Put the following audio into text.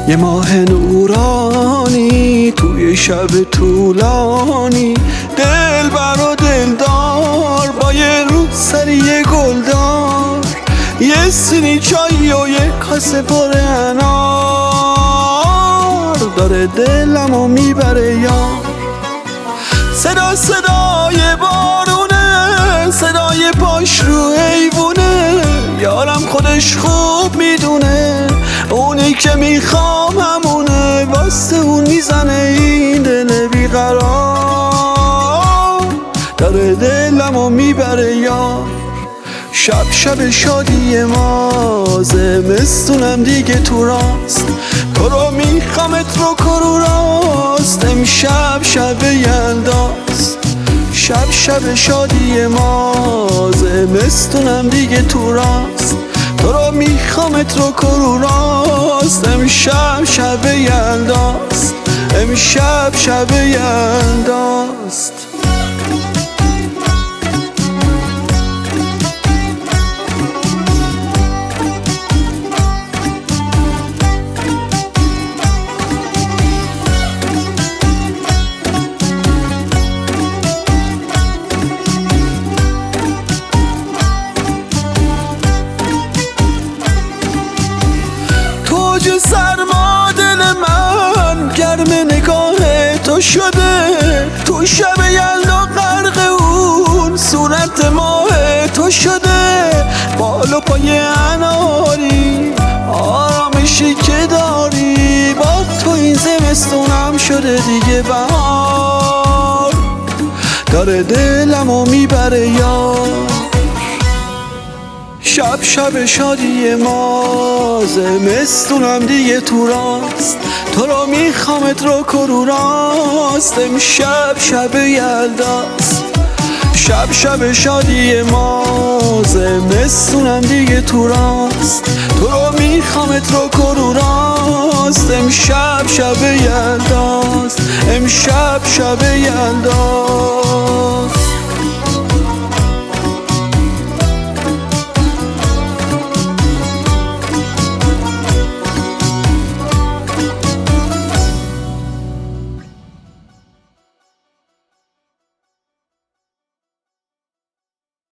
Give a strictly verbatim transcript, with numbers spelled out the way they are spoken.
یه ماه نورانی توی شب طولانی، دل بر و دلدار با یه روسری گلدار، یه سینی چایی و یه کاسه پر انار، داره دلمو میبره یار. صدا صدای بارونه، صدای پاش رو حیوونه، یارم خودش خوب میدونه اونی که میخوام همونه، واسه اون میزنه این دل بیقرار، داره دلمو میبره یار. شب شب شادی ما، زمستونم دیگه تو راست، تو رو میخوامت رو کرو راست، امشب شب یلداست. شب شب شادی ما، زمستونم دیگه تو راست، تو رو میخوامت رو کرو راست، امشب شب یلداست، امشب شب یلداست. توج سرما دل من گرم نگاه تو شده، تو شب یلدا غرق اون صورت ماه تو شده، بال و پای اناری آرامشی که داری، با تو این زمستونم شده دیگه بهار، داره دلمو میبره یار. شب شب شادی ما، زمستونم دیگه تو راست، تو رو میخوامت رو کرو راست، امشب شب یلداست. شب شب شادی ما، زمستونم دیگه تو راست، تو رو میخوامت رو کرو راست، امشب شب یلداست، امشب شب یلداست.